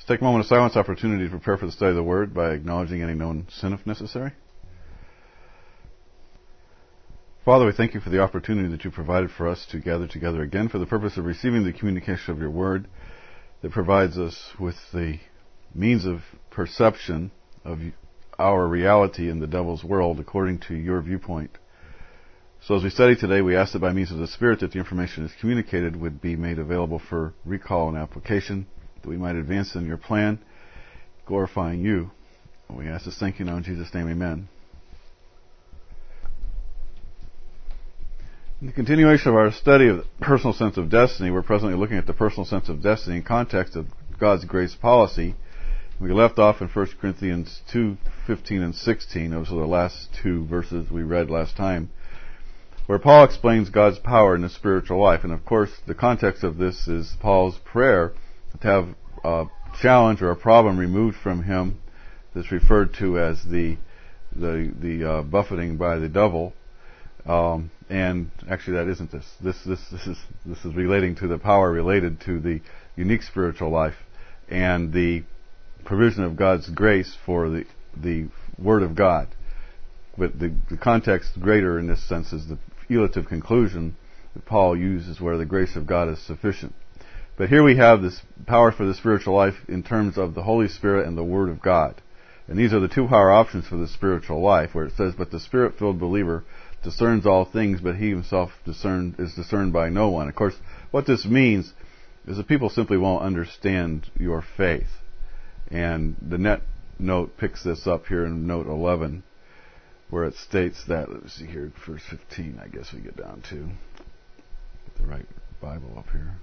Let's take a moment of silence opportunity to prepare for the study of the Word by acknowledging any known sin if necessary. Father, we thank you for the opportunity that you provided for us to gather together again for the purpose of receiving the communication of your Word that provides us with the means of perception of our reality in the devil's world according to your viewpoint. So as we study today, we ask that by means of the Spirit that the information is communicated would be made available for recall and application, that we might advance in your plan, glorifying you. We ask this thank you now in Jesus' name, amen. In the continuation of our study of the personal sense of destiny, we're presently looking at the personal sense of destiny in context of God's grace policy. We left off in 1 Corinthians 2:15 and 16. Those are the last two verses we read last time, where Paul explains God's power in the spiritual life. And of course, the context of this is Paul's prayer to have a challenge or a problem removed from him that's referred to as the buffeting by the devil. And actually, that isn't this. This is relating to the power related to the unique spiritual life and the provision of God's grace for the Word of God. But the context greater in this sense is the relative conclusion that Paul uses, where the grace of God is sufficient. But here we have this power for the spiritual life in terms of the Holy Spirit and the Word of God. And these are the two power options for the spiritual life, where it says, "But the Spirit-filled believer discerns all things, but he himself is discerned by no one." Of course, what this means is that people simply won't understand your faith. And the net note picks this up here in note 11, where it states that, let's see here, verse 15, I guess we get down to. Get the right Bible up here.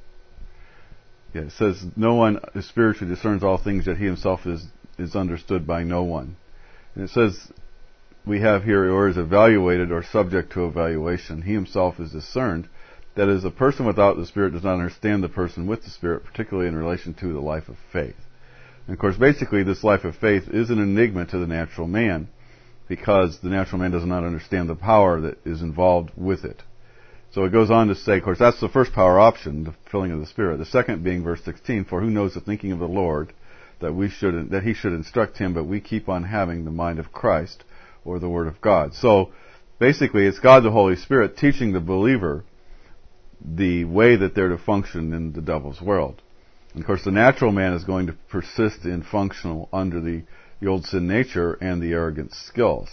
Yeah, it says, "No one spiritually discerns all things, yet he himself is understood by no one." And it says, we have here, or is evaluated or subject to evaluation. He himself is discerned. That is, a person without the Spirit does not understand the person with the Spirit, particularly in relation to the life of faith. And of course, basically, this life of faith is an enigma to the natural man, because the natural man does not understand the power that is involved with it. So it goes on to say, of course, that's the first power option, the filling of the Spirit. The second being verse 16, "For who knows the thinking of the Lord, that he should instruct him, but we keep on having the mind of Christ," or the Word of God. So basically, it's God the Holy Spirit teaching the believer the way that they're to function in the devil's world. And of course, the natural man is going to persist in functional under the old sin nature and the arrogant skills.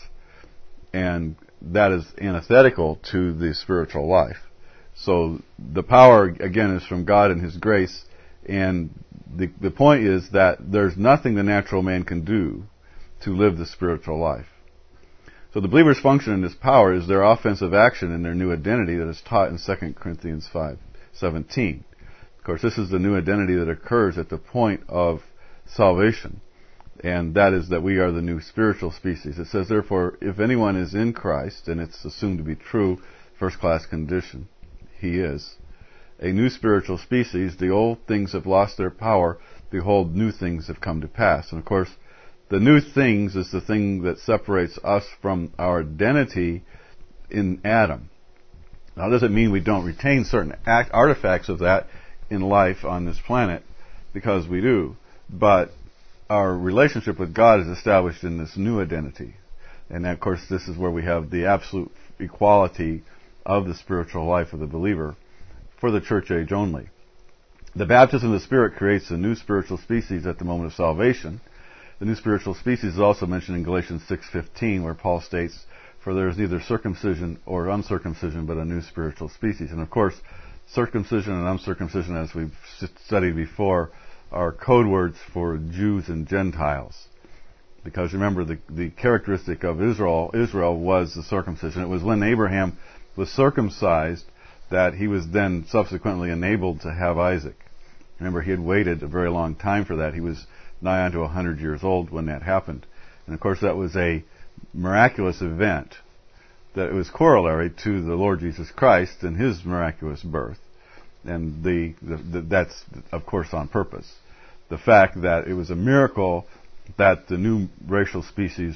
And that is antithetical to the spiritual life. So the power, again, is from God and His grace. And the point is that there's nothing the natural man can do to live the spiritual life. So the believer's function in this power is their offensive action in their new identity that is taught in 2 Corinthians 5:17. Of course, this is the new identity that occurs at the point of salvation. And that is that we are the new spiritual species. It says, "Therefore, if anyone is in Christ," and it's assumed to be true, first-class condition, he is a new spiritual species. "The old things have lost their power. Behold, new things have come to pass." And of course, the new things is the thing that separates us from our identity in Adam. Now, it doesn't mean we don't retain certain artifacts of that in life on this planet, because we do. But our relationship with God is established in this new identity. And of course, this is where we have the absolute equality of the spiritual life of the believer for the church age only. The baptism of the Spirit creates a new spiritual species at the moment of salvation. The new spiritual species is also mentioned in Galatians 6:15, where Paul states, "For there is neither circumcision or uncircumcision, but a new spiritual species." And of course, circumcision and uncircumcision, as we've studied before, are code words for Jews and Gentiles. Because remember, the characteristic of Israel was the circumcision. It was when Abraham was circumcised that he was then subsequently enabled to have Isaac. Remember, he had waited a very long time for that. He was nigh onto 100 years old when that happened. And of course, that was a miraculous event that it was corollary to the Lord Jesus Christ and His miraculous birth. And that's, of course, on purpose. The fact that it was a miracle that the new racial species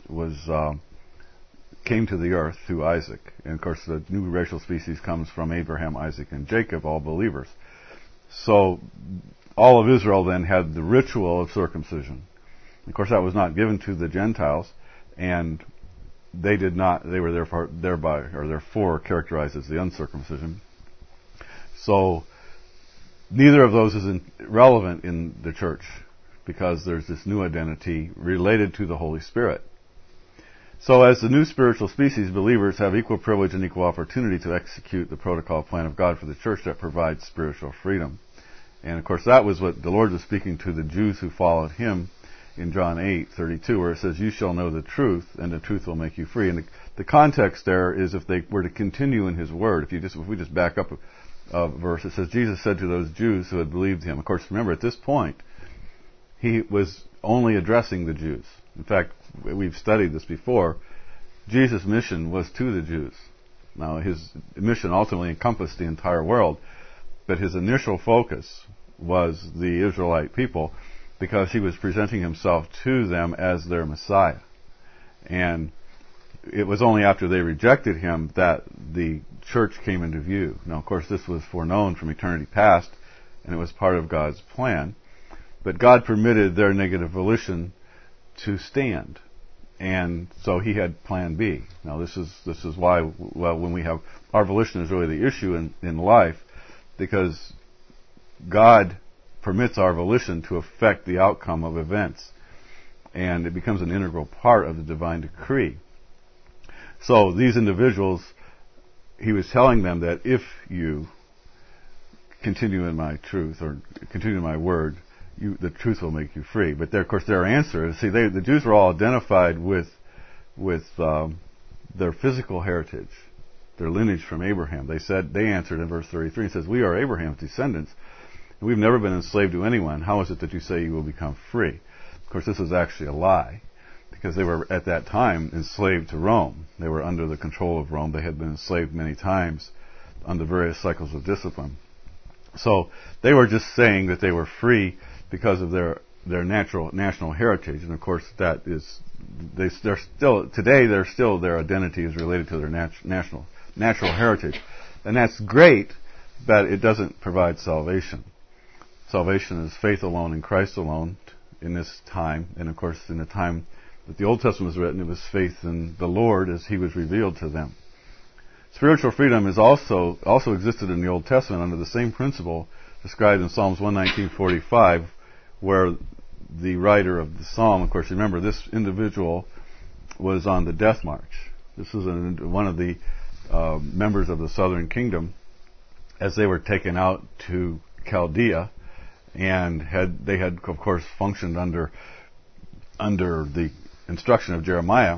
came to the earth through Isaac. And of course, the new racial species comes from Abraham, Isaac, and Jacob, all believers. So all of Israel then had the ritual of circumcision. Of course, that was not given to the Gentiles, and they did not. They were therefore characterized as the uncircumcision. So neither of those is relevant in the church, because there's this new identity related to the Holy Spirit. So as the new spiritual species, believers have equal privilege and equal opportunity to execute the protocol plan of God for the church that provides spiritual freedom. And of course that was what the Lord was speaking to the Jews who followed Him in John 8:32, where it says, "You shall know the truth, and the truth will make you free." And the context there is if they were to continue in His word. If we just back up a verse, it says, Jesus said to those Jews who had believed Him. Of course, remember, at this point, He was only addressing the Jews. In fact, we've studied this before. Jesus' mission was to the Jews. Now, His mission ultimately encompassed the entire world, but His initial focus was the Israelite people, because He was presenting Himself to them as their Messiah. And it was only after they rejected Him that the church came into view. Now, of course, this was foreknown from eternity past, and it was part of God's plan. But God permitted their negative volition to stand. And so He had plan B. Now, this is why, when we have, our volition is really the issue in life, because God permits our volition to affect the outcome of events, and it becomes an integral part of the divine decree. So these individuals, He was telling them that if you continue in my truth, or continue in my word, the truth will make you free. But of course their answer is, the Jews were all identified with their physical heritage, their lineage from Abraham. They answered in verse 33, it says, "We are Abraham's descendants, and we've never been enslaved to anyone. How is it that you say you will become free?" Of course, this is actually a lie, because they were at that time enslaved to Rome. They were under the control of Rome. They had been enslaved many times under various cycles of discipline. So they were just saying that they were free because of their national heritage. And of course, that is, they're still their identity is related to their natural heritage, and that's great, but it doesn't provide salvation. Salvation is faith alone in Christ alone in this time, and of course, in the time that the Old Testament was written, it was faith in the Lord as He was revealed to them. Spiritual freedom is also existed in the Old Testament under the same principle described in Psalms 119:45, where the writer of the psalm, of course, remember, this individual was on the death march. This was one of the members of the southern kingdom, as they were taken out to Chaldea, and they had of course functioned under the instruction of Jeremiah.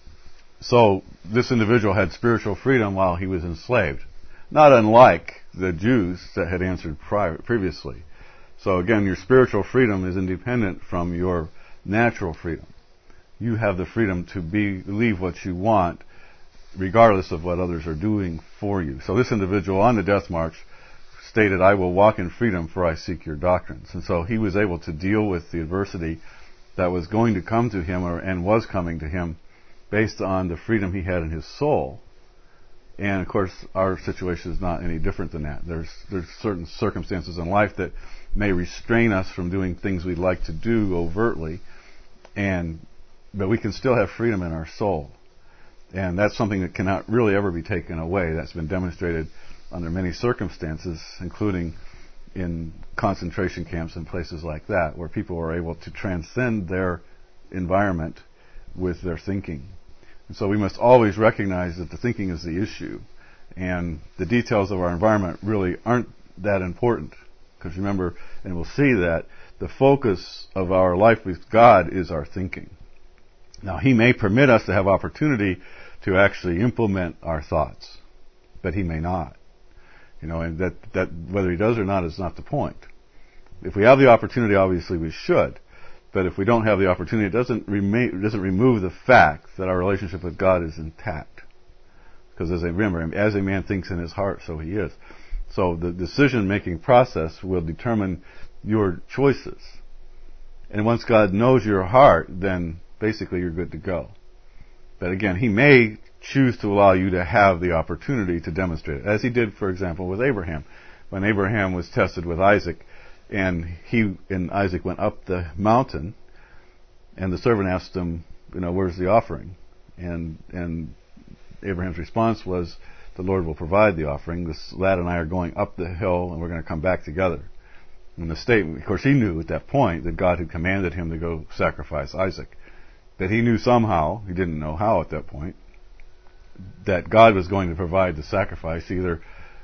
So this individual had spiritual freedom while he was enslaved, not unlike the Jews that had answered previously. So again, your spiritual freedom is independent from your natural freedom. You have the freedom to believe what you want, regardless of what others are doing for you. So this individual on the death march stated, "I will walk in freedom, for I seek your doctrines." And so he was able to deal with the adversity that was going to come to him, and was coming to him, based on the freedom he had in his soul. And of course, our situation is not any different than that. There's certain circumstances in life that may restrain us from doing things we'd like to do overtly, but we can still have freedom in our soul. And that's something that cannot really ever be taken away. That's been demonstrated under many circumstances, including in concentration camps and places like that, where people are able to transcend their environment with their thinking. And so we must always recognize that the thinking is the issue, and the details of our environment really aren't that important. Because remember, and we'll see that the focus of our life with God is our thinking. Now, He may permit us to have opportunity to actually implement our thoughts, but He may not. And that whether He does or not is not the point. If we have the opportunity, obviously we should. But if we don't have the opportunity, it doesn't remove the fact that our relationship with God is intact. Because as a man thinks in his heart, so he is. So the decision-making process will determine your choices. And once God knows your heart, then basically you're good to go. But again, He may choose to allow you to have the opportunity to demonstrate it, as He did, for example, with Abraham. When Abraham was tested with Isaac, And he and Isaac went up the mountain, and the servant asked him, where's the offering? And Abraham's response was, the Lord will provide the offering. This lad and I are going up the hill, and we're going to come back together. And the statement, of course, he knew at that point that God had commanded him to go sacrifice Isaac. That he knew somehow, he didn't know how at that point, that God was going to provide the sacrifice either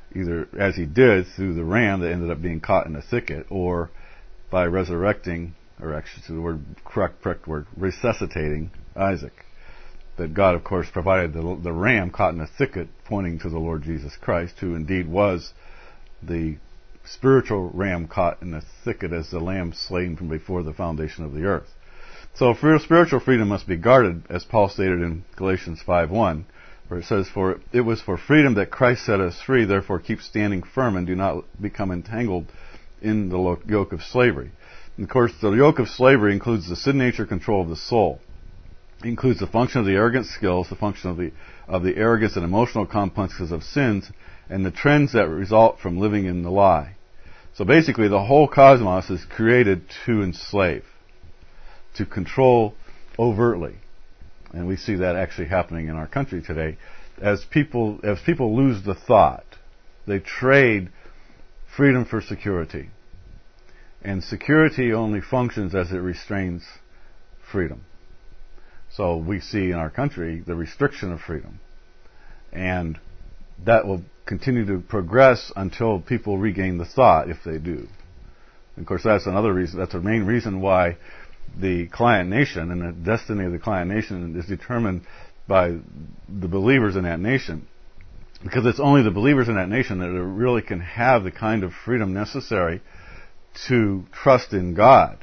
as he did through the ram that ended up being caught in a thicket, or by resurrecting, or actually the correct word, resuscitating Isaac. That God, of course, provided the ram caught in a thicket, pointing to the Lord Jesus Christ, who indeed was the spiritual ram caught in a thicket as the lamb slain from before the foundation of the earth. So spiritual freedom must be guarded, as Paul stated in Galatians 5:1, where it says, "For it was for freedom that Christ set us free, therefore keep standing firm and do not become entangled in the yoke of slavery." And of course, the yoke of slavery includes the sin nature control of the soul. It includes the function of the arrogant skills, the function of the arrogance and emotional complexes of sins, and the trends that result from living in the lie. So basically, the whole cosmos is created to enslave, to control overtly. And we see that actually happening in our country today. As people lose the thought, they trade freedom for security. And security only functions as it restrains freedom. So we see in our country the restriction of freedom. And that will continue to progress until people regain the thought, if they do. And of course, that's another reason, that's the main reason why the client nation and the destiny of the client nation is determined by the believers in that nation. Because it's only the believers in that nation that really can have the kind of freedom necessary to trust in God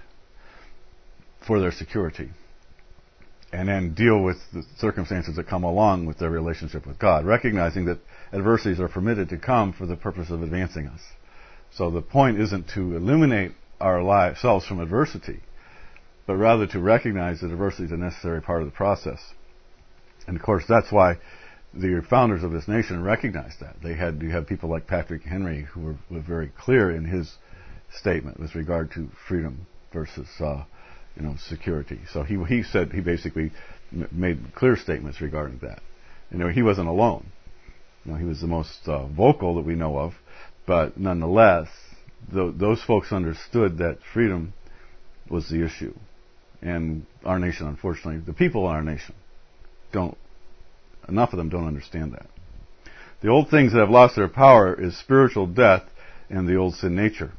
for their security, and then deal with the circumstances that come along with their relationship with God, recognizing that adversities are permitted to come for the purpose of advancing us. So the point isn't to eliminate ourselves from adversity, but rather to recognize that adversity is a necessary part of the process. And of course, that's why the founders of this nation recognized that. You have people like Patrick Henry, who were very clear in his statement with regard to freedom versus security. So he basically made clear statements regarding that. He wasn't alone. He was the most vocal that we know of, but nonetheless, those folks understood that freedom was the issue. And our nation, unfortunately, the people in our nation enough of them don't understand that. The old things that have lost their power is spiritual death and the old sin nature.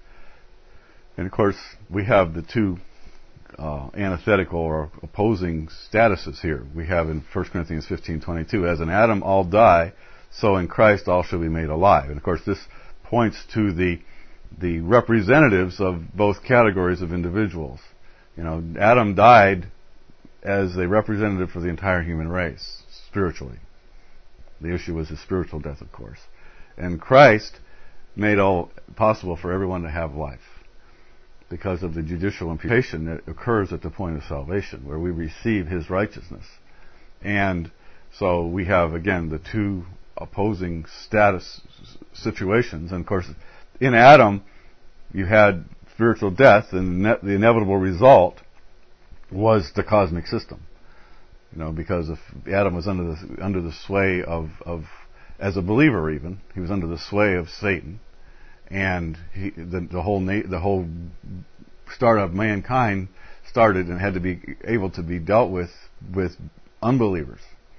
And of course, we have the two antithetical or opposing statuses here. We have in 1 Corinthians 15:22, as in Adam all die, so in Christ all shall be made alive. And of course, this points to the representatives of both categories of individuals. Adam died as a representative for the entire human race, spiritually. The issue was his spiritual death, of course. And Christ made all possible for everyone to have life, because of the judicial imputation that occurs at the point of salvation, where we receive his righteousness. And so we have, again, the two opposing status situations. And of course, in Adam, you had spiritual death, and the inevitable result was the cosmic system. Because if Adam was under the sway of, as a believer even, he was under the sway of Satan. And the whole start of mankind started and had to be able to be dealt with unbelievers.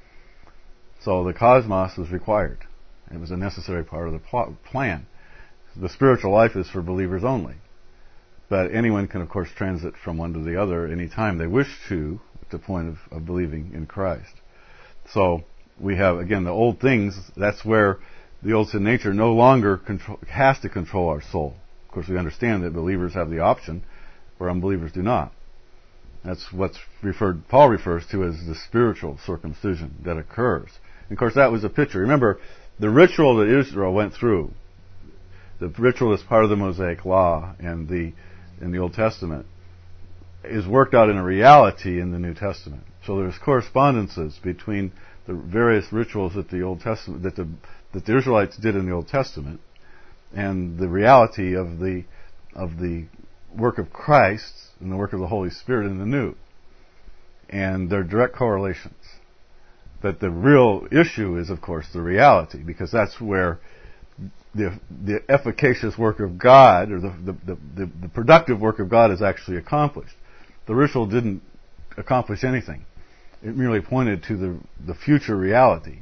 So the cosmos was required. It was a necessary part of the plan. The spiritual life is for believers only. But anyone can, of course, transit from one to the other anytime they wish to, at the point of believing in Christ. So we have, again, the old things. That's where the old sin nature no longer has to control our soul. Of course, we understand that believers have the option, where unbelievers do not. That's what's Paul refers to as the spiritual circumcision that occurs. And of course, that was a picture. Remember, the ritual that Israel went through, the ritual that's part of the Mosaic Law and in the Old Testament, is worked out in a reality in the New Testament. So there's correspondences between the various rituals that the Old Testament that the Israelites did in the Old Testament, and the reality of the of the work of Christ and the work of the Holy Spirit in the New. And they're direct correlations. But the real issue is, of course, the reality, because that's where the efficacious work of God, or the productive work of God, is actually accomplished. The ritual didn't accomplish anything. It merely pointed to the future reality.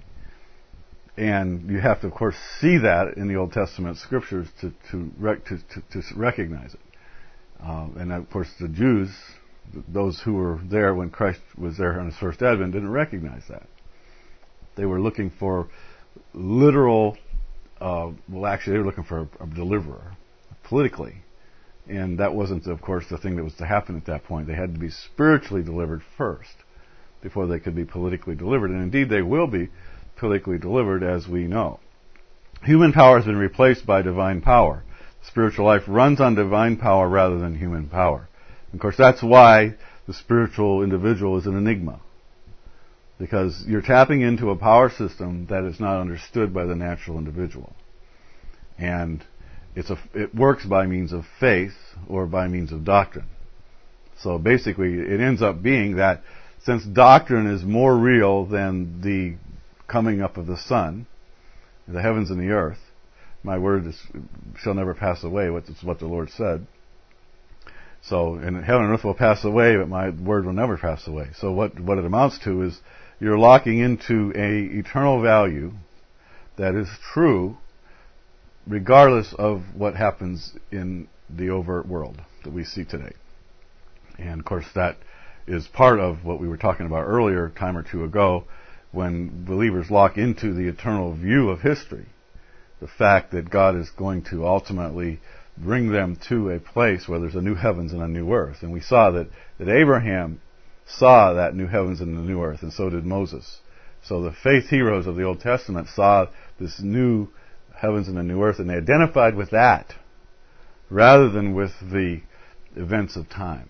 And you have to, of course, see that in the Old Testament scriptures to recognize it. And, of course, the Jews, those who were there when Christ was there on his first advent, didn't recognize that. They were looking for literal, they were looking for a deliverer, politically. And that wasn't, of course, the thing that was to happen at that point. They had to be spiritually delivered first before they could be politically delivered. And indeed, they will be politically delivered, as we know. Human power has been replaced by divine power. Spiritual life runs on divine power rather than human power. And of course, that's why the spiritual individual is an enigma. Because you're tapping into a power system that is not understood by the natural individual. And it works by means of faith or by means of doctrine. So basically, it ends up being that since doctrine is more real than the coming up of the sun, the heavens and the earth, my word shall never pass away, it's what the Lord said. So, and heaven and earth will pass away, but my word will never pass away. So what it amounts to is you're locking into a eternal value that is true regardless of what happens in the overt world that we see today. And of course that is part of what we were talking about earlier, a time or two ago, when believers lock into the eternal view of history. The fact that God is going to ultimately bring them to a place where there's a new heavens and a new earth. And we saw that Abraham saw that new heavens and the new earth, and so did Moses. So the faith heroes of the Old Testament saw this new heavens and a new earth, and they identified with that rather than with the events of time.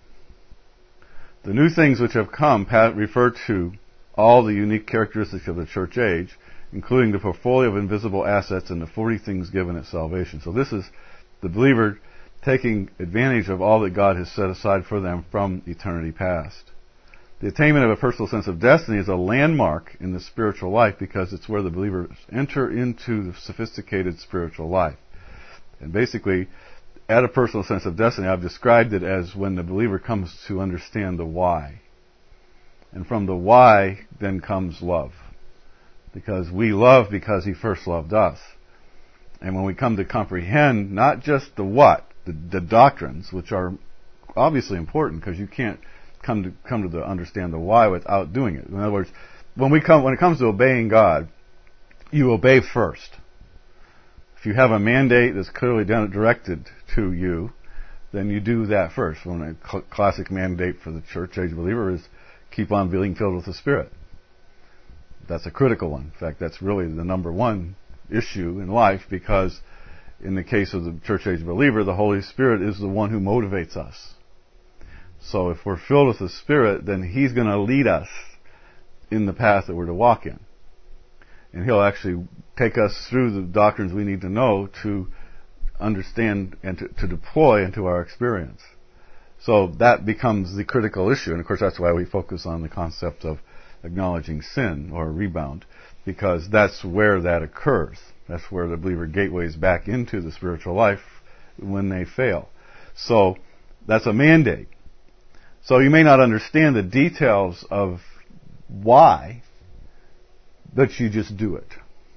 The new things which have come refer to all the unique characteristics of the church age, including the portfolio of invisible assets and the 40 things given at salvation. So this is the believer taking advantage of all that God has set aside for them from eternity past. The attainment of a personal sense of destiny is a landmark in the spiritual life because it's where the believers enter into the sophisticated spiritual life. And basically, at a personal sense of destiny, I've described it as when the believer comes to understand the why. And from the why then comes love. Because we love because He first loved us. And when we come to comprehend not just the what, the doctrines, which are obviously important because you can't come to understand the why without doing it. In other words, when it comes to obeying God, you obey first. If you have a mandate that's clearly directed to you, then you do that first. When a classic mandate for the church age believer is keep on being filled with the Spirit. That's a critical one. In fact, that's really the number one issue in life because in the case of the church age believer, the Holy Spirit is the one who motivates us. So if we're filled with the Spirit, then He's going to lead us in the path that we're to walk in. And He'll actually take us through the doctrines we need to know to understand and to deploy into our experience. So that becomes the critical issue. And of course that's why we focus on the concept of acknowledging sin or rebound, because that's where that occurs. That's where the believer gateways back into the spiritual life when they fail. So that's a mandate. So you may not understand the details of why, but you just do it.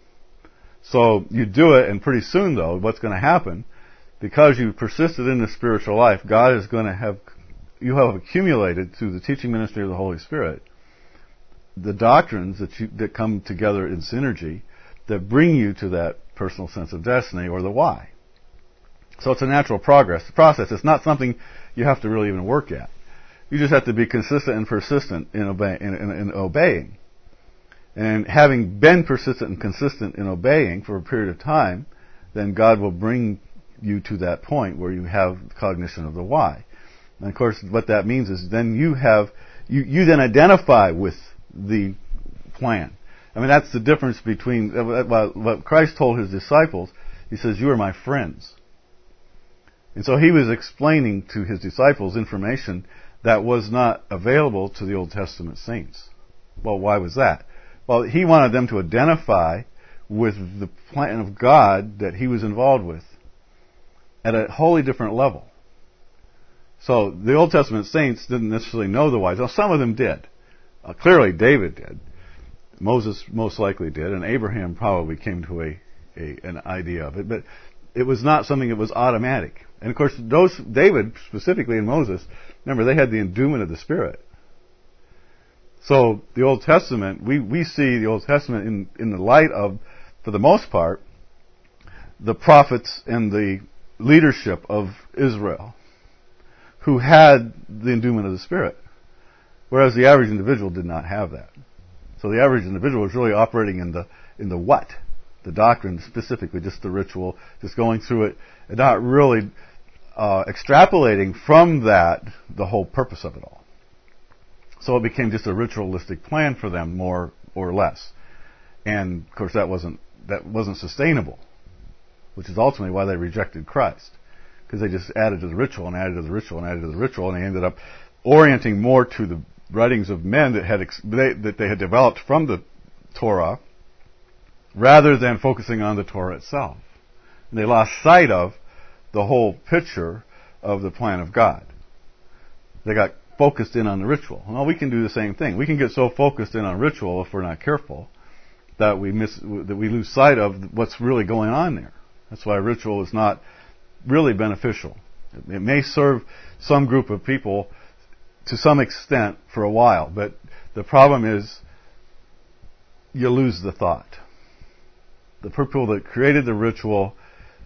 So you do it, and pretty soon, though, what's going to happen, because you've persisted in the spiritual life, God is going to you have accumulated through the teaching ministry of the Holy Spirit the doctrines that come together in synergy that bring you to that personal sense of destiny or the why. So it's a natural process. It's not something you have to really even work at. You just have to be consistent and persistent in obeying. And having been persistent and consistent in obeying for a period of time, then God will bring you to that point where you have cognition of the why. And of course, what that means is then you then identify with the plan. I mean, that's the difference between what Christ told His disciples. He says, "You are my friends." And so he was explaining to his disciples information that was not available to the Old Testament saints. Well, why was that? Well, he wanted them to identify with the plan of God that he was involved with at a wholly different level. So the Old Testament saints didn't necessarily know the whys. Now, some of them did. Clearly, David did. Moses most likely did, and Abraham probably came to an idea of it. But it was not something that was automatic. And of course, David specifically and Moses, remember, they had the endowment of the Spirit. So the Old Testament, we see the Old Testament in the light of, for the most part, the prophets and the leadership of Israel, who had the endowment of the Spirit, whereas the average individual did not have that. So the average individual was really operating in the what, the doctrine specifically, just the ritual, just going through it, and not really extrapolating from that the whole purpose of it all. So it became just a ritualistic plan for them, more or less. And of course that wasn't sustainable, which is ultimately why they rejected Christ. Because they just added to the ritual and added to the ritual and added to the ritual, and they ended up orienting more to the writings of men that they had developed from the Torah, rather than focusing on the Torah itself. And they lost sight of the whole picture of the plan of God. They got focused in on the ritual. Well, we can do the same thing. We can get so focused in on ritual, if we're not careful, that we lose sight of what's really going on there. That's why ritual is not really beneficial. It may serve some group of people to some extent for a while, but the problem is you lose the thought. The people that created the ritual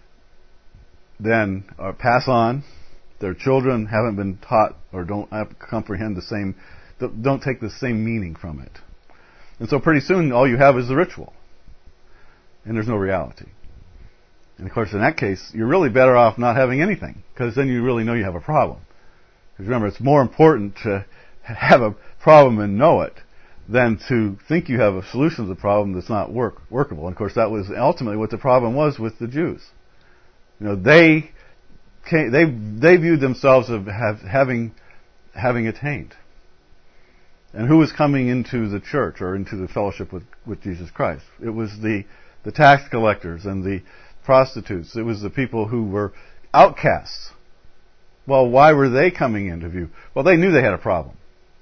then pass on. Their children haven't been taught or don't comprehend don't take the same meaning from it. And so pretty soon all you have is the ritual. And there's no reality. And of course in that case, you're really better off not having anything, because then you really know you have a problem. Because remember, it's more important to have a problem and know it than to think you have a solution to the problem that's not workable. And of course that was ultimately what the problem was with the Jews. They viewed themselves as having attained. And who was coming into the church or into the fellowship with Jesus Christ? It was the tax collectors and the prostitutes. It was the people who were outcasts. Well, why were they coming into view? Well, they knew they had a problem.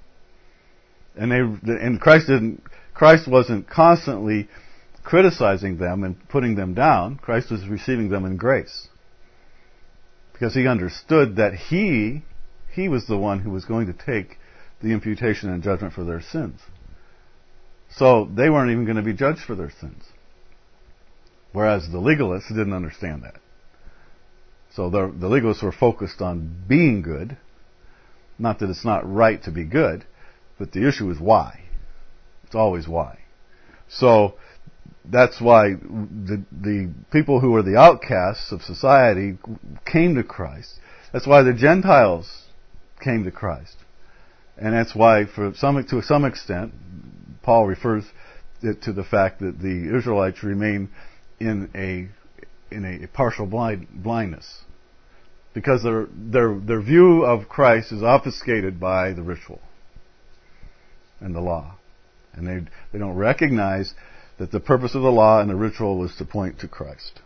And Christ wasn't constantly criticizing them and putting them down. Christ was receiving them in grace. Because he understood that he was the one who was going to take the imputation and judgment for their sins. So they weren't even going to be judged for their sins. Whereas the legalists didn't understand that. So the legalists were focused on being good. Not that it's not right to be good, but the issue is why. It's always why. So that's why the people who were the outcasts of society came to Christ. That's why the Gentiles came to Christ. And that's why, to some extent, Paul refers it to the fact that the Israelites remain in a partial blindness, because their view of Christ is obfuscated by the ritual and the law, and they don't recognize that the purpose of the law and the ritual was to point to Christ.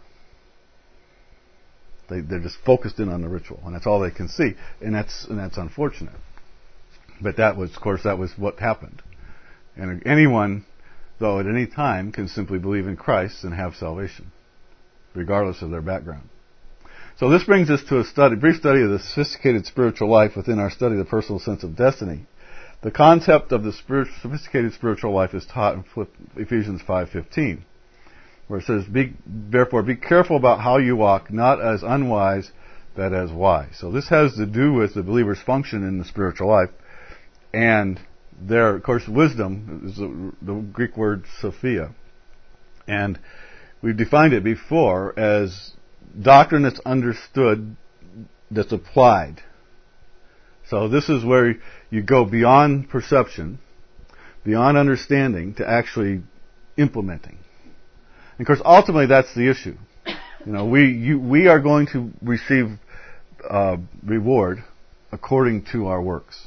They're just focused in on the ritual, and that's all they can see, and that's unfortunate. But that was what happened. And anyone, though, at any time can simply believe in Christ and have salvation, regardless of their background. So this brings us to a brief study of the sophisticated spiritual life within our study of the personal sense of destiny. The concept of the sophisticated spiritual life is taught in Ephesians 5:15, where it says, "Therefore be careful about how you walk, not as unwise, but as wise." So this has to do with the believer's function in the spiritual life. And there, of course, wisdom is the Greek word Sophia. And we've defined it before as doctrine that's understood, that's applied. So this is where you go beyond perception, beyond understanding, to actually implementing. And of course, ultimately, that's the issue. We are going to receive reward according to our works.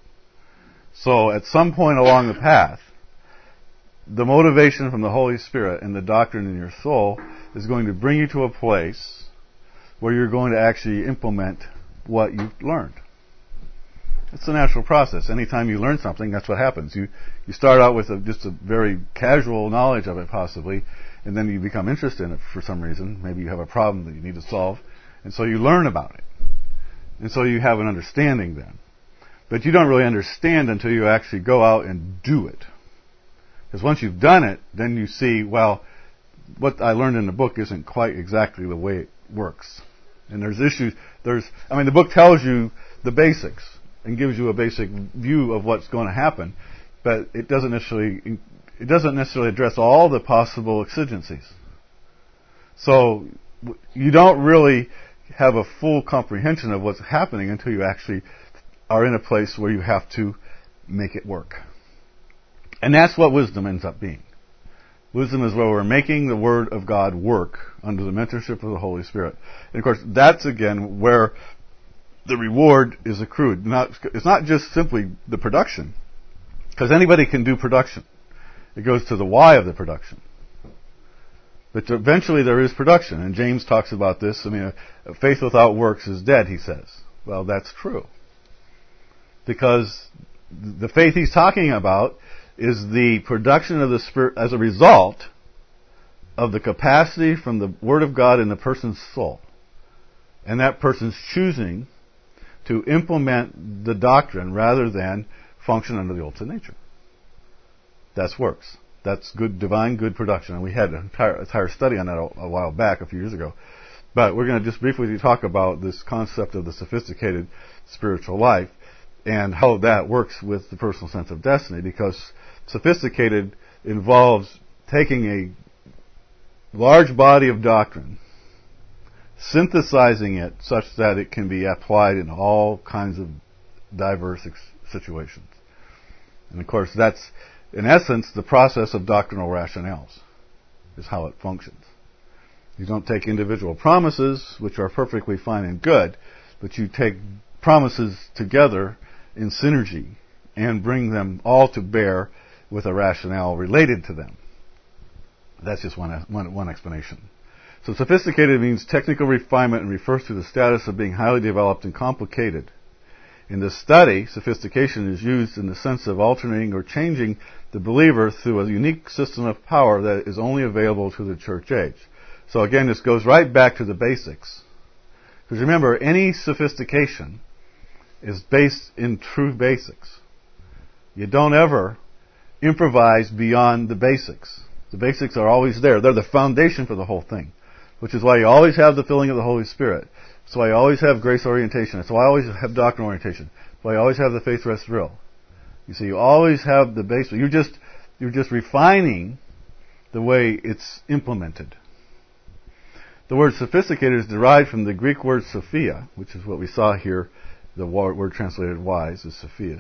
So at some point along the path, the motivation from the Holy Spirit and the doctrine in your soul is going to bring you to a place where you're going to actually implement what you've learned. It's a natural process. Anytime you learn something, that's what happens. You start out with just a very casual knowledge of it, possibly, and then you become interested in it for some reason. Maybe you have a problem that you need to solve, and so you learn about it. And so you have an understanding then. But you don't really understand until you actually go out and do it. Because once you've done it, then you see, well, what I learned in the book isn't quite exactly the way it works. And there's issues. The book tells you the basics and gives you a basic view of what's going to happen, but it doesn't necessarily address all the possible exigencies. So you don't really have a full comprehension of what's happening until you actually are in a place where you have to make it work. And that's what wisdom ends up being. Wisdom is where we're making the Word of God work under the mentorship of the Holy Spirit. And of course, that's again where the reward is accrued. It's not just simply the production, because anybody can do production. It goes to the why of the production. But eventually there is production, and James talks about this. Faith without works is dead, he says. Well, that's true. Because the faith he's talking about is the production of the Spirit as a result of the capacity from the Word of God in the person's soul. And that person's choosing to implement the doctrine rather than function under the old sin nature. That's works. That's good, divine good production. And we had an entire study on that a while back, a few years ago. But we're going to just briefly talk about this concept of the sophisticated spiritual life and how that works with the personal sense of destiny, because sophisticated involves taking a large body of doctrine, synthesizing it such that it can be applied in all kinds of diverse situations. And of course, that's, in essence, the process of doctrinal rationales, is how it functions. You don't take individual promises, which are perfectly fine and good, but you take promises together in synergy and bring them all to bear with a rationale related to them. That's just one explanation. So sophisticated means technical refinement and refers to the status of being highly developed and complicated. In this study, sophistication is used in the sense of alternating or changing the believer through a unique system of power that is only available to the church age. So again, this goes right back to the basics. Because remember, any sophistication is based in true basics. You don't ever improvise beyond the basics. The basics are always there. They're the foundation for the whole thing. Which is why you always have the filling of the Holy Spirit. That's why you always have grace orientation. That's why I always have doctrinal orientation. That's why you always have the faith rest drill. You see, you always have the basics. You're just refining the way it's implemented. The word sophisticated is derived from the Greek word sophia, which is what we saw here. The word translated wise is sophia.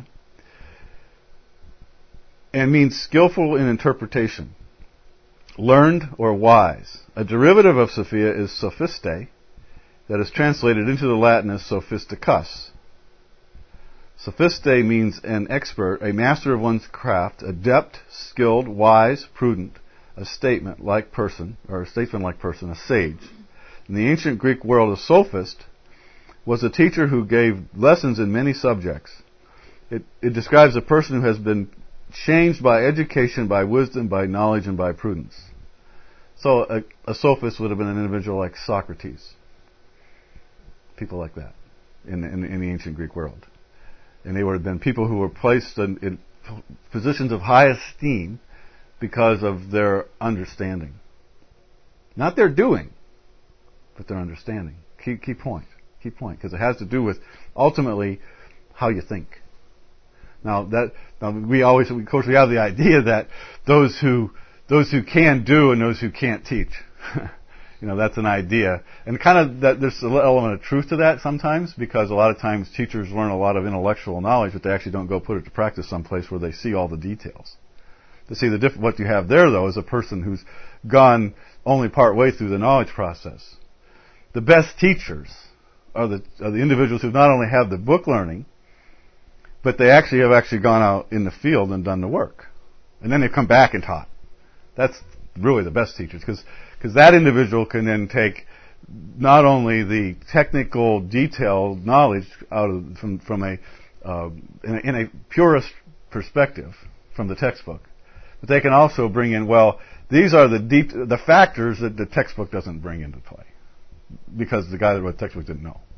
And means skillful in interpretation. Learned or wise. A derivative of sophia is sophiste, that is translated into the Latin as sophisticus. Sophiste means an expert, a master of one's craft, adept, skilled, wise, prudent, a statesman-like person, a sage. In the ancient Greek world, a sophist was a teacher who gave lessons in many subjects. It describes a person who has been changed by education, by wisdom, by knowledge, and by prudence. So a sophist would have been an individual like Socrates. People like that in the ancient Greek world. And they would have been people who were placed in positions of high esteem because of their understanding. Not their doing, but their understanding. Key point, because it has to do with ultimately how you think. Now we of course we have the idea that those who can do and those who can't teach. That's an idea. And kind of that there's an element of truth to that sometimes, because a lot of times teachers learn a lot of intellectual knowledge, but they actually don't go put it to practice someplace where they see all the details. To see what you have there, though, is a person who's gone only part way through the knowledge process. The best teachers are the individuals who not only have the book learning, but they have gone out in the field and done the work. And then they come back and taught. That's really the best teachers, because that individual can then take not only the technical, detailed knowledge out of from a in a purist perspective from the textbook, but they can also bring in, well, these are the factors that the textbook doesn't bring into play, because the guy that wrote the textbook didn't know.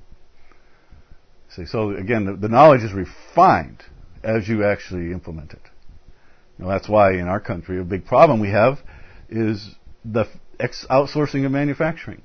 See, so again, the knowledge is refined as you actually implement it. Now, that's why in our country a big problem we have is the outsourcing of manufacturing.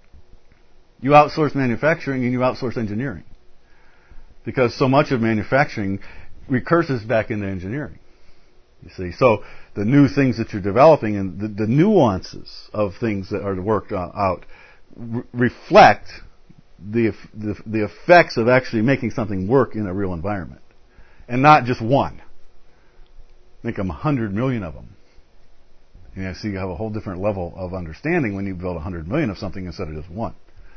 You outsource manufacturing and you outsource engineering, because so much of manufacturing recurses back into engineering. You see, so the new things that you're developing and the nuances of things that are worked out reflect the effects of actually making something work in a real environment, and not just one. Make them 100 million of them. And so you have a whole different level of understanding when you build 100 million of something instead of just one.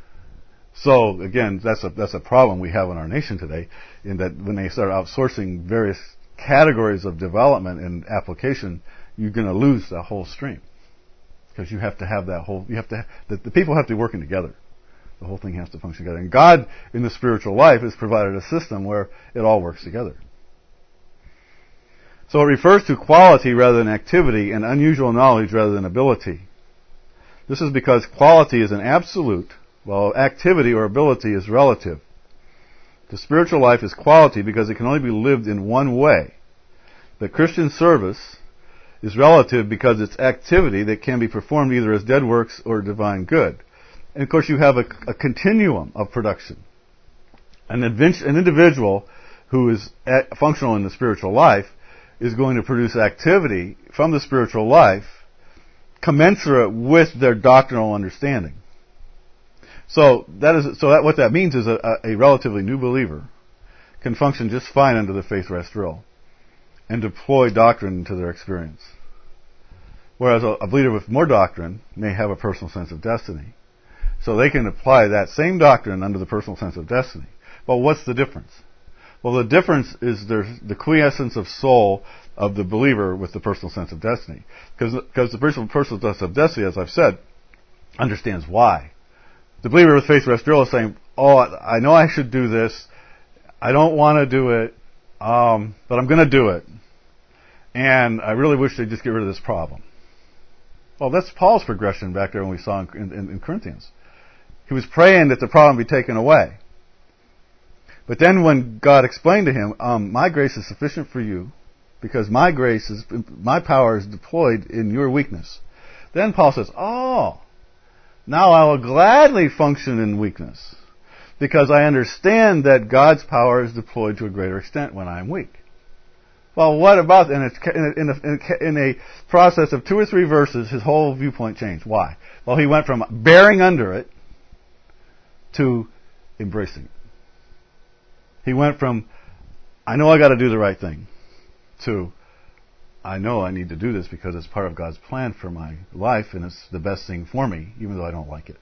So again, that's a problem we have in our nation today, in that when they start outsourcing various categories of development and application, you're going to lose that whole stream, because you have to have the people have to be working together. The whole thing has to function together. And God, in the spiritual life, has provided a system where it all works together. So it refers to quality rather than activity, and unusual knowledge rather than ability. This is because quality is an absolute, while activity or ability is relative. The spiritual life is quality because it can only be lived in one way. The Christian service is relative because it's activity that can be performed either as dead works or divine good. And of course you have a continuum of production. An individual who is functional in the spiritual life is going to produce activity from the spiritual life commensurate with their doctrinal understanding. So what that means is a relatively new believer can function just fine under the faith rest drill and deploy doctrine into their experience. Whereas a believer with more doctrine may have a personal sense of destiny. So they can apply that same doctrine under the personal sense of destiny. But what's the difference? Well, the difference is there's the quiescence of soul of the believer with the personal sense of destiny. Because the personal sense of destiny, as I've said, understands why. The believer with faith rest drill is saying, oh, I know I should do this. I don't want to do it, but I'm going to do it. And I really wish they'd just get rid of this problem. Well, that's Paul's progression back there when we saw in Corinthians. He was praying that the problem be taken away. But then when God explained to him, my grace is sufficient for you, because my power is deployed in your weakness. Then Paul says, oh, now I will gladly function in weakness, because I understand that God's power is deployed to a greater extent when I am weak. Well, what about in a process of 2 or 3 verses, his whole viewpoint changed. Why? Well, he went from bearing under it to embracing it. He went from, I know I got to do the right thing, to, I know I need to do this because it's part of God's plan for my life and it's the best thing for me, even though I don't like it.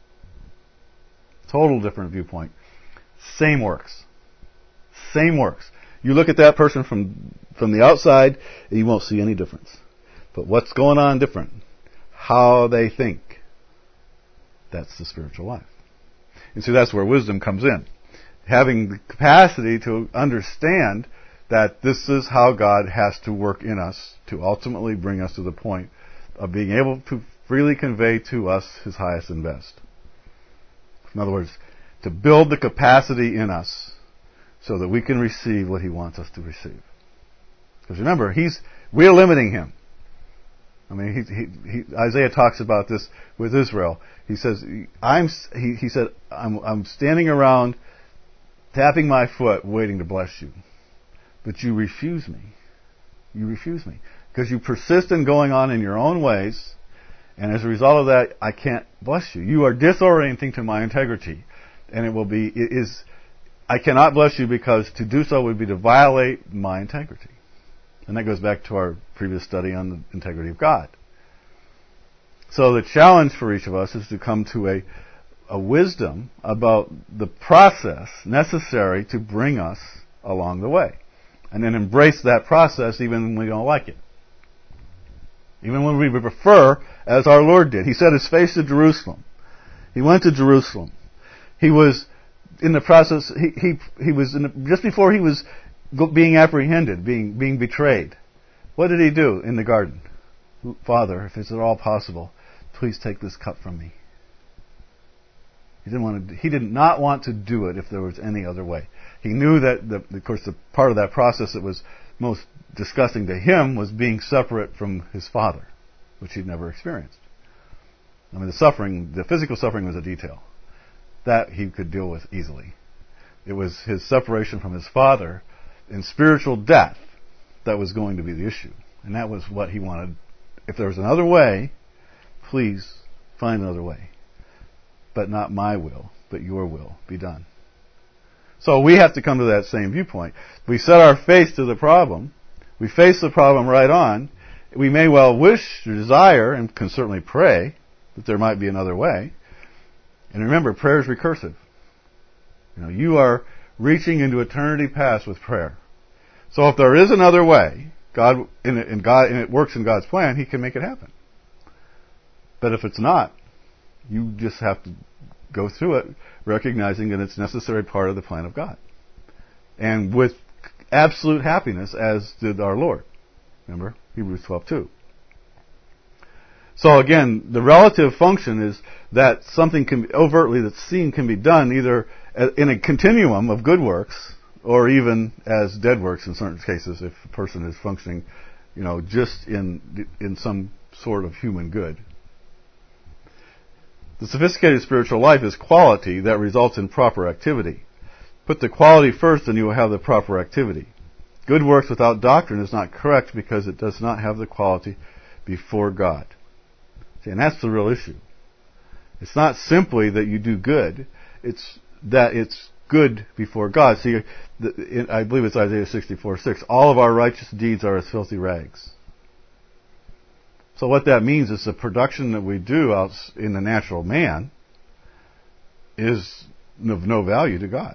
Total different viewpoint. Same works. Same works. You look at that person from the outside and you won't see any difference. But what's going on different? How they think. That's the spiritual life. And so that's where wisdom comes in. Having the capacity to understand that this is how God has to work in us to ultimately bring us to the point of being able to freely convey to us His highest and best. In other words, to build the capacity in us so that we can receive what He wants us to receive. Because remember, we're limiting Him. I mean, Isaiah talks about this with Israel. He says, I'm standing around tapping my foot waiting to bless you. But you refuse me. You refuse me. Because you persist in going on in your own ways, and as a result of that, I can't bless you. You are disorienting to my integrity. And I cannot bless you because to do so would be to violate my integrity. And that goes back to our previous study on the integrity of God. So the challenge for each of us is to come to a wisdom about the process necessary to bring us along the way. And then embrace that process even when we don't like it. Even when we prefer, as our Lord did. He set his face to Jerusalem. He went to Jerusalem. He was in the process, he was just before he was being apprehended, being betrayed. What did he do in the garden? Father, if it's at all possible, please take this cup from me. He did not want to do it if there was any other way. He knew that, of course, the part of that process that was most disgusting to him was being separate from his Father, which he'd never experienced. I mean, the physical suffering was a detail. That he could deal with easily. It was his separation from his Father in spiritual death that was going to be the issue. And that was what he wanted. If there was another way, please find another way. But not my will, but your will be done. So we have to come to that same viewpoint. We set our face to the problem. We face the problem right on. We may well wish or desire, and can certainly pray, that there might be another way. And remember, prayer is recursive. You are reaching into eternity past with prayer. So if there is another way, God, and it works in God's plan, He can make it happen. But if it's not, you just have to go through it, recognizing that it's a necessary part of the plan of God. And with absolute happiness, as did our Lord. Remember? Hebrews 12:2. So again, the relative function is that something can be overtly that's seen can be done either in a continuum of good works or even as dead works in certain cases if a person is functioning, just in some sort of human good. The sophisticated spiritual life is quality that results in proper activity. Put the quality first and you will have the proper activity. Good works without doctrine is not correct because it does not have the quality before God. See, and that's the real issue. It's not simply that you do good, it's that it's good before God. See, I believe it's Isaiah 64:6. All of our righteous deeds are as filthy rags. So what that means is the production that we do out in the natural man is of no value to God.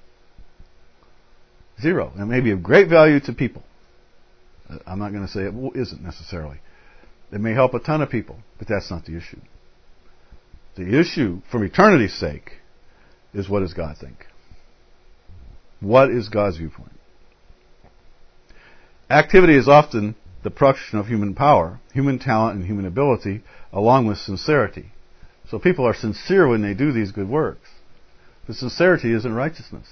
Zero. It may be of great value to people. I'm not going to say it isn't necessarily. It may help a ton of people, but that's not the issue. The issue, from eternity's sake, is what does God think? What is God's viewpoint? Activity is often the production of human power, human talent, and human ability, along with sincerity. So people are sincere when they do these good works. But sincerity isn't righteousness.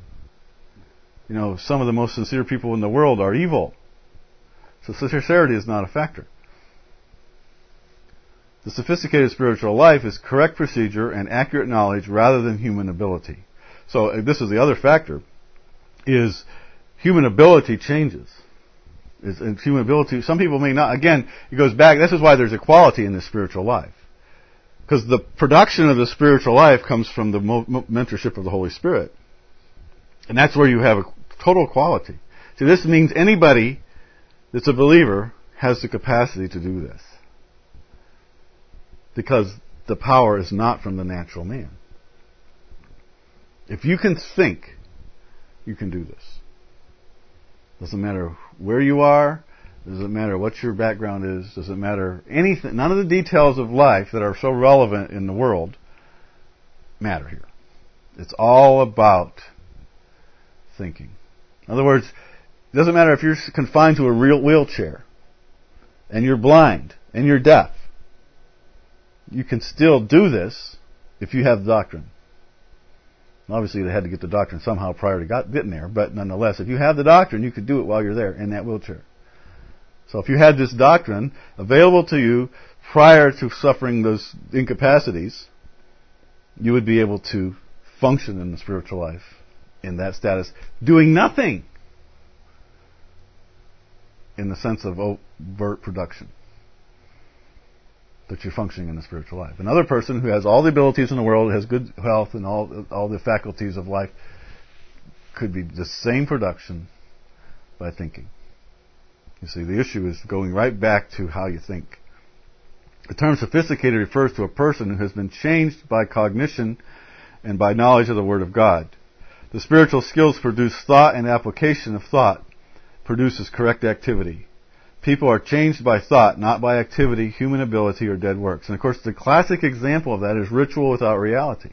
Some of the most sincere people in the world are evil. So sincerity is not a factor. The sophisticated spiritual life is correct procedure and accurate knowledge rather than human ability. So this is the other factor, is human ability changes. And human ability, some people may not, again, it goes back, this is why there's equality in the spiritual life. Because the production of the spiritual life comes from the mentorship of the Holy Spirit. And that's where you have a total equality. See, this means anybody that's a believer has the capacity to do this. Because the power is not from the natural man. If you can think, you can do this. Doesn't matter where you are, doesn't matter what your background is, doesn't matter anything, none of the details of life that are so relevant in the world matter here. It's all about thinking. In other words, it doesn't matter if you're confined to a real wheelchair, and you're blind, and you're deaf. You can still do this if you have the doctrine. Obviously, they had to get the doctrine somehow prior to getting there, but nonetheless, if you have the doctrine, you could do it while you're there in that wheelchair. So if you had this doctrine available to you prior to suffering those incapacities, you would be able to function in the spiritual life in that status, doing nothing in the sense of overt production. But you're functioning in the spiritual life. Another person who has all the abilities in the world, has good health and all the faculties of life, could be the same production by thinking. You see, the issue is going right back to how you think. The term sophisticated refers to a person who has been changed by cognition and by knowledge of the Word of God. The spiritual skills produce thought, and application of thought produces correct activity. People are changed by thought, not by activity, human ability, or dead works. And of course, the classic example of that is ritual without reality.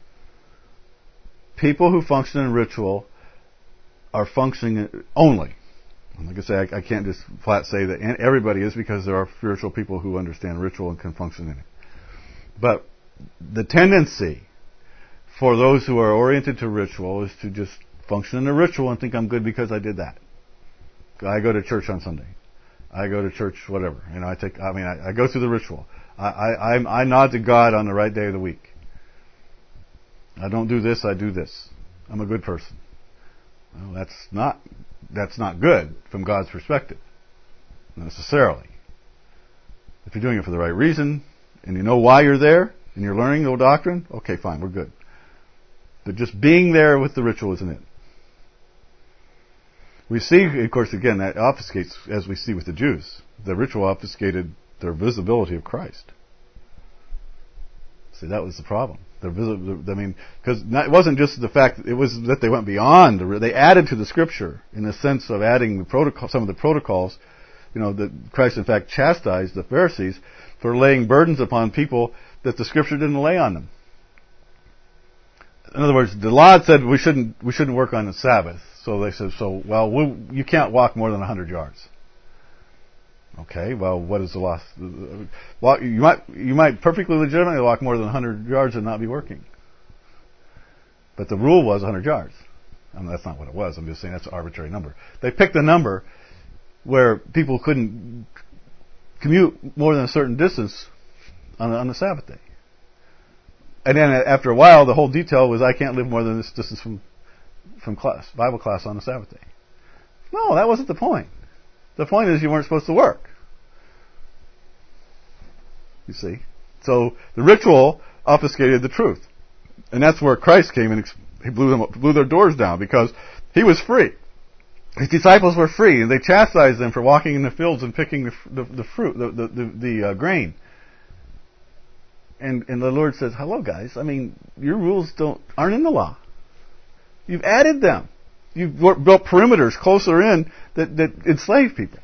People who function in ritual are functioning only. Like I say, I can't just flat say that everybody is, because there are spiritual people who understand ritual and can function in it. But the tendency for those who are oriented to ritual is to just function in a ritual and think I'm good because I did that. I go to church on Sunday. I go to church, whatever. I go through the ritual. I nod to God on the right day of the week. I don't do this, I do this. I'm a good person. Well, that's not good from God's perspective, necessarily. If you're doing it for the right reason, and you know why you're there, and you're learning the doctrine, okay, fine, we're good. But just being there with the ritual isn't it. We see, of course, again, that obfuscates, as we see with the Jews. The ritual obfuscated their visibility of Christ. See, that was the problem. Because it wasn't just the fact, it was that they went beyond, they added to the Scripture, in the sense of adding some of the protocols, that Christ in fact chastised the Pharisees for laying burdens upon people that the Scripture didn't lay on them. In other words, the law said we shouldn't work on the Sabbath. So they said, you can't walk more than 100 yards. Okay, well, what is the law? Well, you might perfectly legitimately walk more than 100 yards and not be working. But the rule was 100 yards. That's not what it was. I'm just saying that's an arbitrary number. They picked a number where people couldn't commute more than a certain distance on the Sabbath day. And then after a while, the whole detail was, I can't live more than this distance from Bible class on a Sabbath day. No, that wasn't the point. The point is you weren't supposed to work. You see? So the ritual obfuscated the truth. And that's where Christ came and he blew their doors down, because he was free. His disciples were free, and they chastised them for walking in the fields and picking the fruit, the grain. And the Lord says, hello guys, your rules aren't in the law. You've added them. You've built perimeters closer in that enslave people.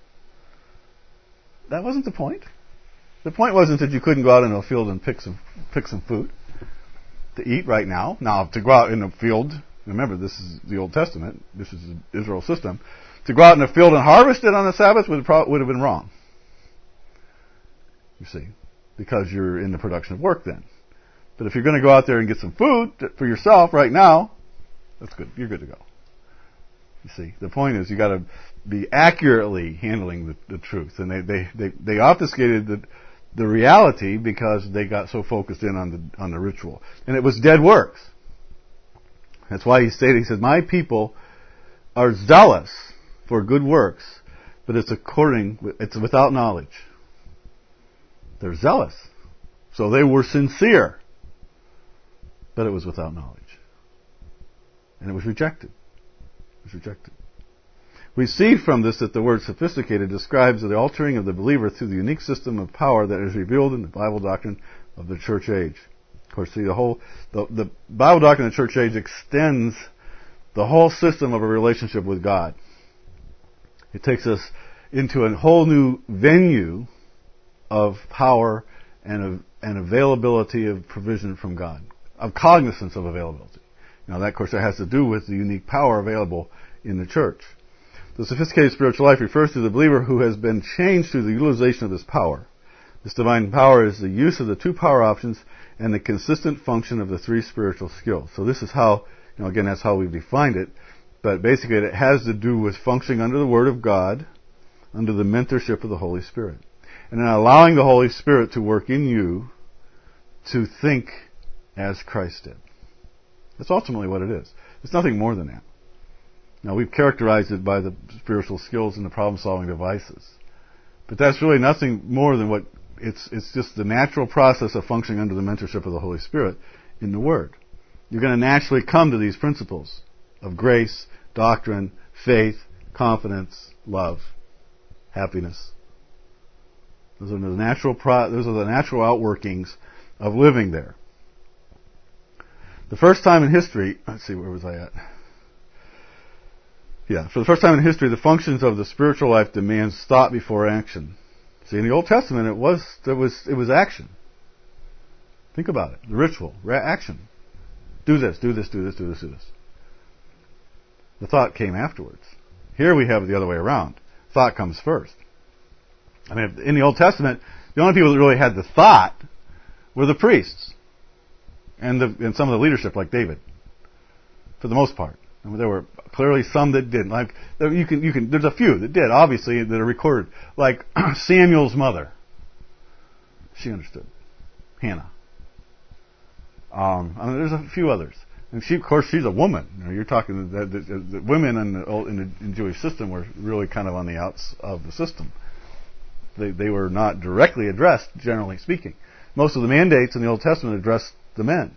That wasn't the point. The point wasn't that you couldn't go out in a field and pick some food to eat right now. Now, to go out in the field, remember this is the Old Testament, this is Israel's system, to go out in the field and harvest it on the Sabbath would have been wrong. You see, because you're in the production of work then. But if you're going to go out there and get some food for yourself right now, that's good. You're good to go. You see, the point is you got to be accurately handling the truth, and they obfuscated the reality because they got so focused in on the ritual, and it was dead works. That's why he said, my people are zealous for good works, but it's without knowledge. They're zealous, so they were sincere, but it was without knowledge. And it was rejected. We see from this that the word sophisticated describes the altering of the believer through the unique system of power that is revealed in the Bible doctrine of the church age. Of course, see, the Bible doctrine of the church age extends the whole system of a relationship with God. It takes us into a whole new venue of power and availability of provision from God, of cognizance of availability. Now, that, of course, has to do with the unique power available in the church. The sophisticated spiritual life refers to the believer who has been changed through the utilization of this power. This divine power is the use of the two power options and the consistent function of the three spiritual skills. So this is how, again, that's how we've defined it. But basically, it has to do with functioning under the Word of God, under the mentorship of the Holy Spirit. And then allowing the Holy Spirit to work in you to think as Christ did. That's ultimately what it is. It's nothing more than that. Now, we've characterized it by the spiritual skills and the problem-solving devices. But that's really nothing more than what it's just the natural process of functioning under the mentorship of the Holy Spirit in the Word. You're going to naturally come to these principles of grace, doctrine, faith, confidence, love, happiness. Those are the natural outworkings of living there. The first time in history, let's see, where was I at? Yeah, for the first time in history, the functions of the spiritual life demands thought before action. See, in the Old Testament, it was action. Think about it. The ritual, action. Do this, do this, do this, do this, do this. The thought came afterwards. Here we have it the other way around. Thought comes first. I mean, in the Old Testament, the only people that really had the thought were the priests and some of the leadership, like David, for the most part. I mean, there were clearly some that didn't. Like there's a few that did, obviously, that are recorded. Like Samuel's mother, she understood. Hannah. I mean, there's a few others, and of course, she's a woman. You know, you're talking the women in the Jewish system were really kind of on the outs of the system. They were not directly addressed, generally speaking. Most of the mandates in the Old Testament addressed the men.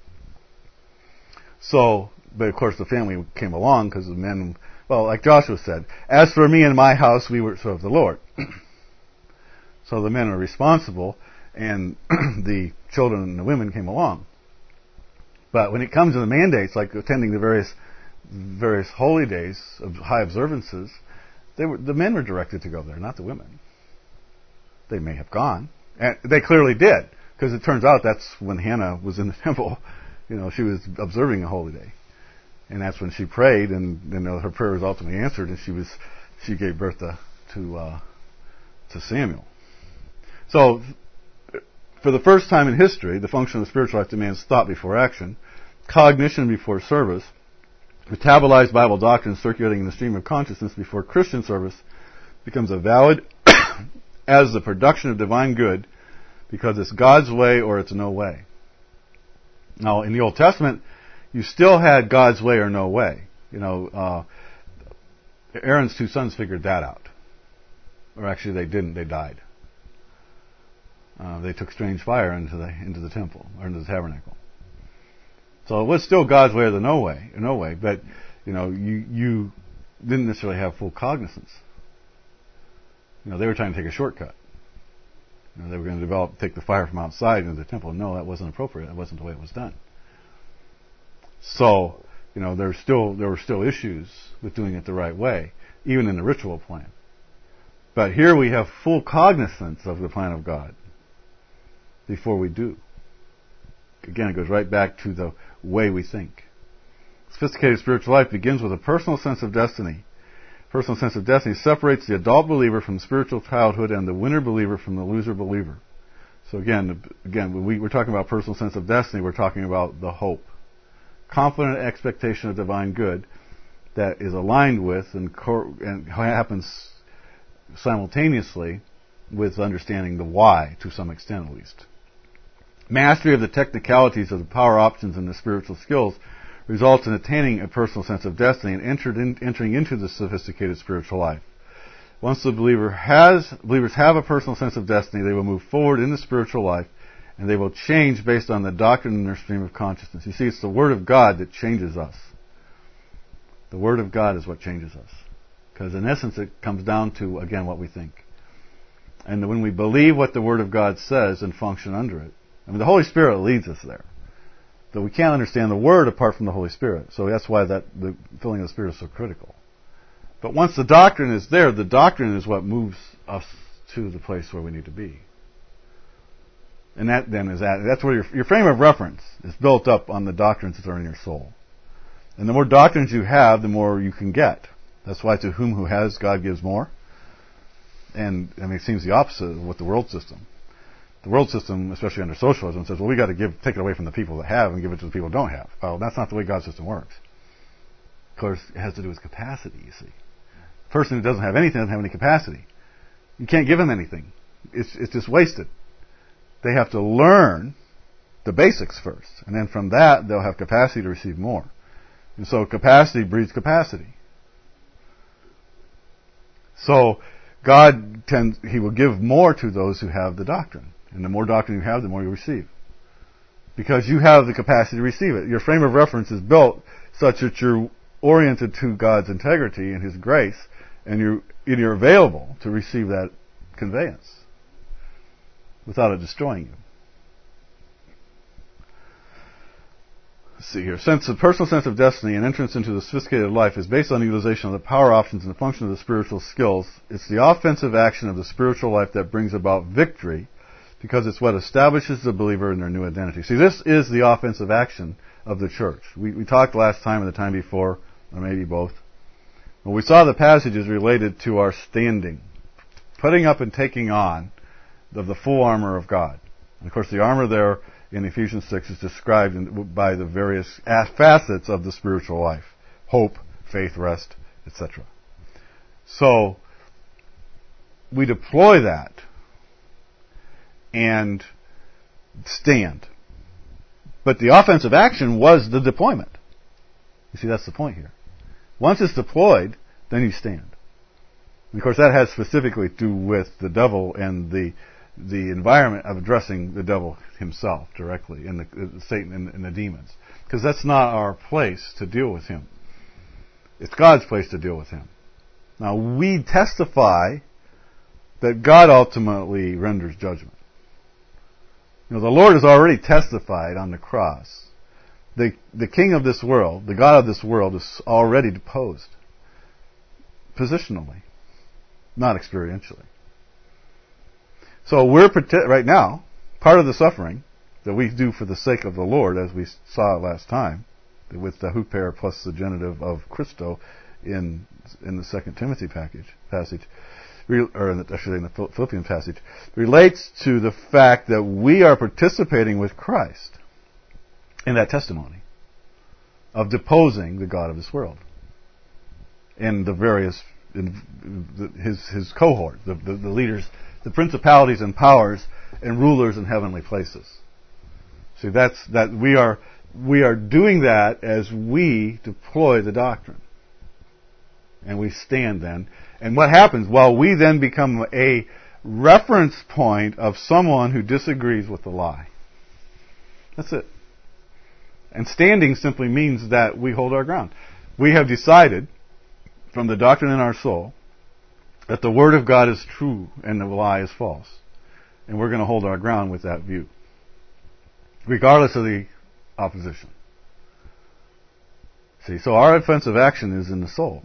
So, but of course, the family came along because the men. Well, like Joshua said, "As for me and my house, we will serve the Lord." So the men are responsible, and the children and the women came along. But when it comes to the mandates, like attending the various holy days of high observances, the men were directed to go there, not the women. They may have gone, and they clearly did, because it turns out that's when Hannah was in the temple. You know, she was observing a holy day, and that's when she prayed, and her prayer was ultimately answered, and she gave birth to Samuel. So, for the first time in history, the function of the spiritual life demands thought before action, cognition before service, metabolized Bible doctrine circulating in the stream of consciousness before Christian service becomes a valid as the production of divine good, because it's God's way or it's no way. Now, in the Old Testament, you still had God's way or no way. You know, Aaron's two sons figured that out. Or actually, they didn't. They died. They took strange fire into the temple or into the tabernacle. So it was still God's way or the no way. But you know, you didn't necessarily have full cognizance. You know, they were trying to take a shortcut. You know, they were going to take the fire from outside into the temple. No, that wasn't appropriate. That wasn't the way it was done. So, you know, there were still issues with doing it the right way, even in the ritual plan. But here we have full cognizance of the plan of God before we do. Again, it goes right back to the way we think. Sophisticated spiritual life begins with a personal sense of destiny. Personal sense of destiny separates the adult believer from spiritual childhood and the winner believer from the loser believer. So again, when we're talking about personal sense of destiny, we're talking about the hope. Confident expectation of divine good that is aligned with and happens simultaneously with understanding the why, to some extent at least. Mastery of the technicalities of the power options and the spiritual skills results in attaining a personal sense of destiny and entering into the sophisticated spiritual life. Once the believers have a personal sense of destiny, they will move forward in the spiritual life, and they will change based on the doctrine in their stream of consciousness. You see, it's the Word of God that changes us. The Word of God is what changes us. Because in essence, it comes down to, again, what we think. And when we believe what the Word of God says and function under it, I mean, the Holy Spirit leads us there. But we can't understand the Word apart from the Holy Spirit. So that's why the filling of the Spirit is so critical. But once the doctrine is there, the doctrine is what moves us to the place where we need to be. And that's where your frame of reference is built up on the doctrines that are in your soul. And the more doctrines you have, the more you can get. That's why to whom who has, God gives more. And I mean, it seems the opposite of what the world system. The world system, especially under socialism, says, well, we got to take it away from the people that have and give it to the people who don't have. Well, that's not the way God's system works. Of course, it has to do with capacity, you see. A person who doesn't have anything doesn't have any capacity. You can't give them anything. It's just wasted. They have to learn the basics first. And then from that, they'll have capacity to receive more. And so capacity breeds capacity. So God He will give more to those who have the doctrine. And the more doctrine you have, the more you receive. Because you have the capacity to receive it. Your frame of reference is built such that you're oriented to God's integrity and His grace, and you're available to receive that conveyance. without it destroying you. Let's see here. Personal sense of destiny and entrance into the sophisticated life is based on the utilization of the power options and the function of the spiritual skills. It's the offensive action of the spiritual life that brings about victory, because it's what establishes the believer in their new identity. See, this is the offensive action of the church. We talked last time and the time before, or maybe both. When we saw the passages related to our standing, putting up and taking on of the full armor of God. And of course, the armor there in Ephesians 6 is described by the various facets of the spiritual life: hope, faith, rest, etc. So, we deploy that and stand. But the offensive action was the deployment. You see, that's the point here. Once it's deployed, then you stand. And of course, that has specifically to do with the devil and the environment of addressing the devil himself directly, and Satan and the demons. Because that's not our place to deal with him. It's God's place to deal with him. Now, we testify that God ultimately renders judgment. You know, the Lord has already testified on the cross. The king of this world, the God of this world, is already deposed. Positionally, not experientially. So we're right now, part of the suffering that we do for the sake of the Lord, as we saw last time, with the huper plus the genitive of Christo in the 2 Timothy passage, or in the Philippian passage, relates to the fact that we are participating with Christ in that testimony of deposing the God of this world and the various, his cohort, the leaders, the principalities and powers and rulers in heavenly places. See, we are doing that as we deploy the doctrine. And we stand then. And what happens? Well, we then become a reference point of someone who disagrees with the lie. That's it. And standing simply means that we hold our ground. We have decided, from the doctrine in our soul, that the Word of God is true and the lie is false. And we're going to hold our ground with that view, regardless of the opposition. See, so our offensive action is in the soul.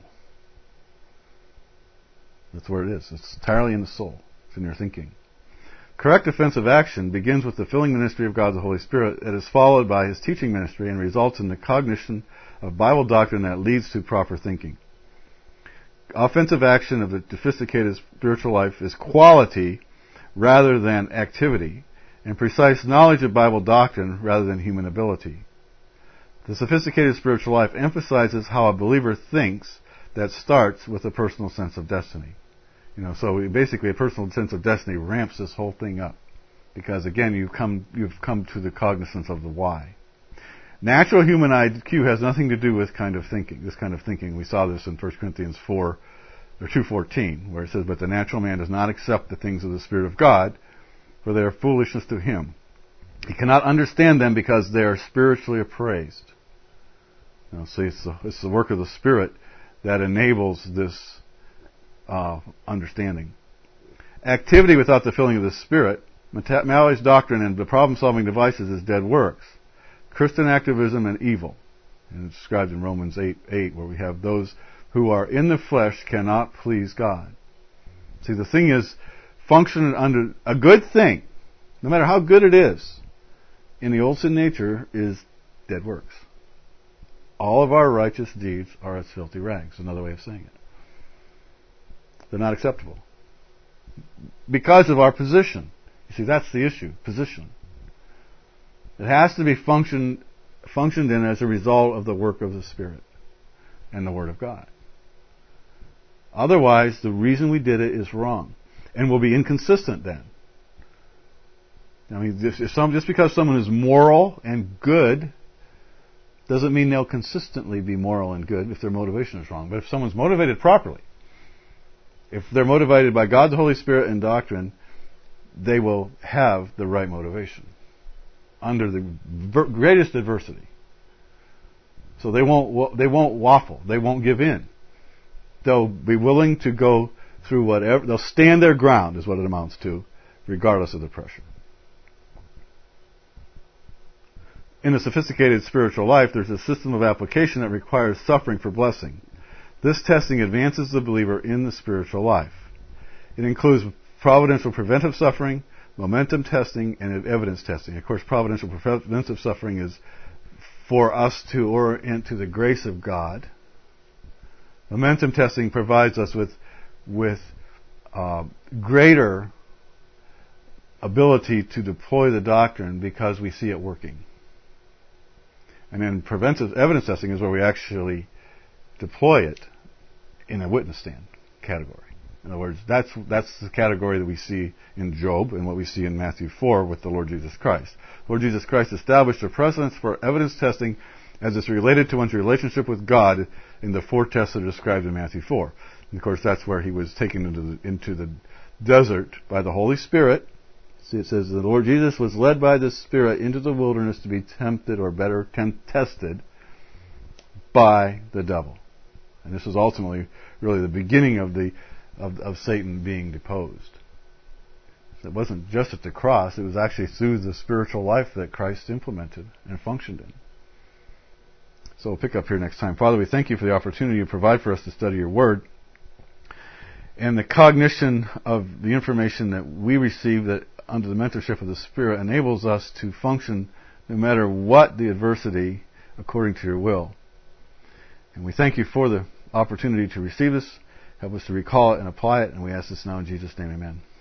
That's where it is. It's entirely in the soul. It's in your thinking. Correct offensive action begins with the filling ministry of God the Holy Spirit. It is followed by His teaching ministry and results in the cognition of Bible doctrine that leads to proper thinking. Offensive action of the sophisticated spiritual life is quality rather than activity, and precise knowledge of Bible doctrine rather than human ability. The sophisticated spiritual life emphasizes how a believer thinks that starts with a personal sense of destiny. You know, so basically a personal sense of destiny ramps this whole thing up. Because again, you've come to the cognizance of the why. Natural human IQ has nothing to do with kind of thinking. This kind of thinking, we saw this in 1 Corinthians 4, or 2:14, where it says, "But the natural man does not accept the things of the Spirit of God, for they are foolishness to him. He cannot understand them because they are spiritually appraised." You know, so it's the work of the Spirit that enables this understanding. Activity without the filling of the Spirit, Malloy's doctrine and the problem-solving devices is dead works. Christian activism and evil. And it's described in Romans 8, where we have those who are in the flesh cannot please God. See, the thing is, function under a good thing, no matter how good it is, in the old sin nature is dead works. All of our righteous deeds are as filthy rags, another way of saying it. They're not acceptable. Because of our position. You see, that's the issue, position. It has to be functioned in as a result of the work of the Spirit and the Word of God. Otherwise, the reason we did it is wrong. And will be inconsistent then. I mean, just because someone is moral and good doesn't mean they'll consistently be moral and good if their motivation is wrong. But if someone's motivated properly, if they're motivated by God, the Holy Spirit, and doctrine, they will have the right motivation under the greatest adversity. So they won't waffle. They won't give in. They'll be willing to go through whatever. They'll stand their ground, is what it amounts to, regardless of the pressure. In a sophisticated spiritual life, there's a system of application that requires suffering for blessing. This testing advances the believer in the spiritual life. It includes providential preventive suffering, momentum testing, and evidence testing. Of course, providential preventive suffering is for us to orient to the grace of God. Momentum testing provides us with greater ability to deploy the doctrine because we see it working. And then preventive evidence testing is where we actually deploy it in a witness stand category. In other words, that's the category that we see in Job and what we see in Matthew 4 with the Lord Jesus Christ. Lord Jesus Christ established a precedence for evidence testing as it's related to one's relationship with God in the 4 tests that are described in Matthew 4. And of course, that's where he was taken into the desert by the Holy Spirit. See, it says the Lord Jesus was led by the Spirit into the wilderness to be tempted, or better, tested by the devil. And this was ultimately really the beginning of Satan being deposed. So it wasn't just at the cross, it was actually through the spiritual life that Christ implemented and functioned in. So we'll pick up here next time. Father, we thank you for the opportunity you provide for us to study your word, and the cognition of the information that we receive that under the mentorship of the Spirit enables us to function no matter what the adversity according to your will. And we thank you for the opportunity to receive this. Help us to recall it and apply it, and we ask this now in Jesus' name, amen.